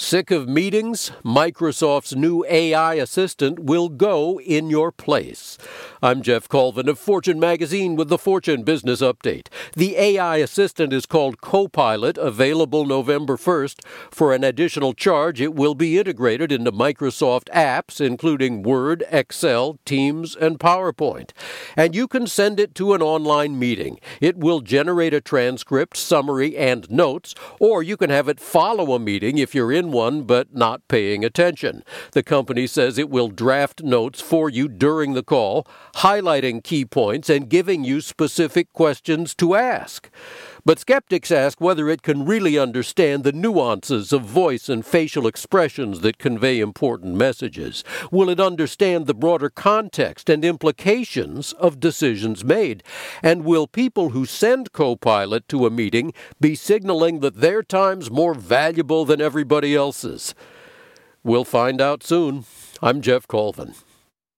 Sick of meetings? Microsoft's new AI assistant will go in your place. I'm Jeff Colvin of Fortune Magazine with the Fortune Business Update. The AI assistant is called Copilot, available November 1st. For an additional charge, it will be integrated into Microsoft apps, including Word, Excel, Teams, and PowerPoint. And you can send it to an online meeting. It will generate a transcript, summary, and notes, or you can have it follow a meeting if you're in one but not paying attention. The company says it will draft notes for you during the call, highlighting key points and giving you specific questions to ask. But skeptics ask whether it can really understand the nuances of voice and facial expressions that convey important messages. Will it understand the broader context and implications of decisions made? And will people who send Copilot to a meeting be signaling that their time's more valuable than everybody else's? We'll find out soon. I'm Jeff Colvin.